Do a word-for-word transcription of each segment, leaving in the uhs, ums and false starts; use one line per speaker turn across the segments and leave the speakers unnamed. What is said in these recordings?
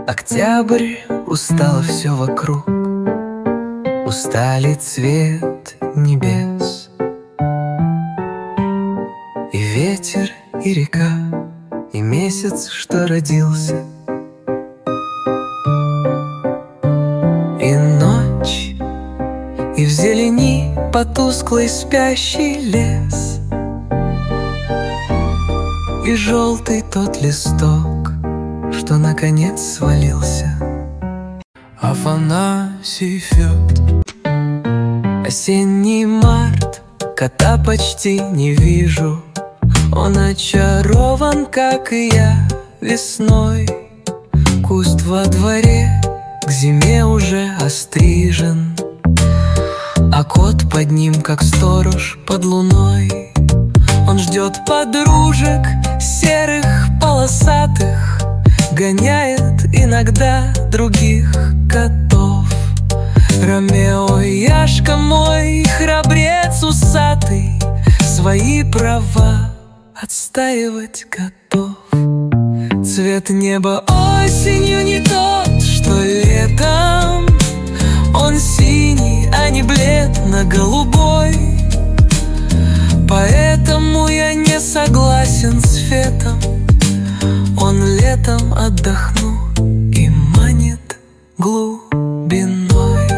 Октябрь, устало все вокруг, устали цвет небес. И ветер, и река, и месяц, что родился, и ночь, и в зелени потусклый спящий лес, и желтый тот листок, что наконец свалился. Афанасий Фёд. Осенний март, кота почти не вижу. Он очарован, как и я, весной. Куст во дворе к зиме уже острижен, а кот под ним, как сторож под луной. Он ждет подружек серых, полосатых, гоняет иногда других котов. Ромео, Яшка мой, храбрец усатый, свои права отстаивать готов. Цвет неба осенью не тот, что летом. Он синий, а не бледно-голубой. Поэтому я не согласен с Фетом. Он летом отдохну и манит глубиной.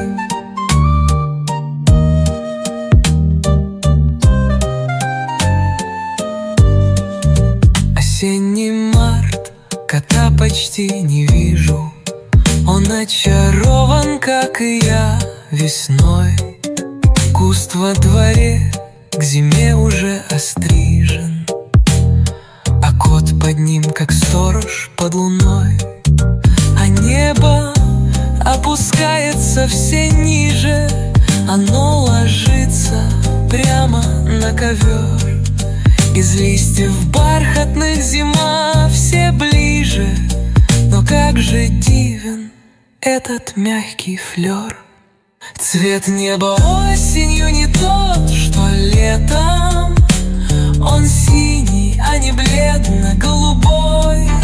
Осенний март, кота почти не вижу. Он очарован, как и я, весной. Куст во дворе к зиме уже острижен, а кот под ним, как сторож под луной. А небо опускается все ниже, оно ложится прямо на ковер. Из листьев бархатных зима все ближе, но как же дивен этот мягкий флёр. Цвет неба осенью не тот, что летом. Он синий, а не бледно-голубой.